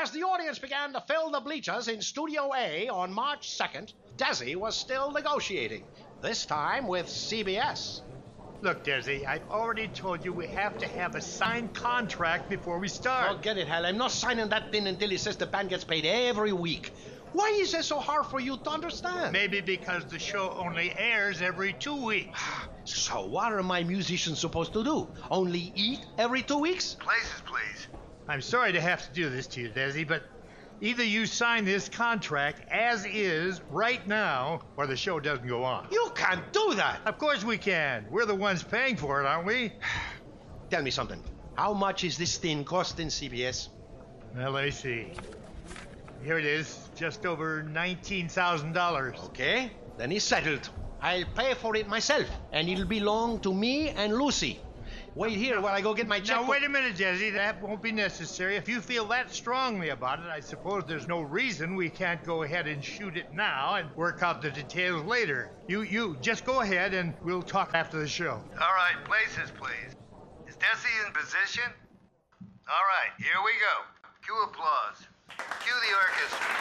As the audience began to fill the bleachers in Studio A on March 2nd, Desi was still negotiating, this time with CBS. Look, Desi, I've already told you we have to have a signed contract before we start. Forget it, Hal. I'm not signing that thing until he says the band gets paid every week. Why is it so hard for you to understand? Maybe because the show only airs every 2 weeks. So what are my musicians supposed to do? Only eat every 2 weeks? Places, please. I'm sorry to have to do this to you, Desi, but either you sign this contract as is right now, or the show doesn't go on. You can't do that. Of course we can. We're the ones paying for it, aren't we? Tell me something. How much is this thing costing CBS? Well, let me see. Here it is, just over $19,000. Okay, then it's settled. I'll pay for it myself, and it'll belong to me and Lucy. Wait here while I go get my checkbook. Now, wait a minute, Desi. That won't be necessary. If you feel that strongly about it, I suppose there's no reason we can't go ahead and shoot it now and work out the details later. You just go ahead and we'll talk after the show. All right, places, please. Is Desi in position? All right, here we go. Cue applause. Cue the orchestra.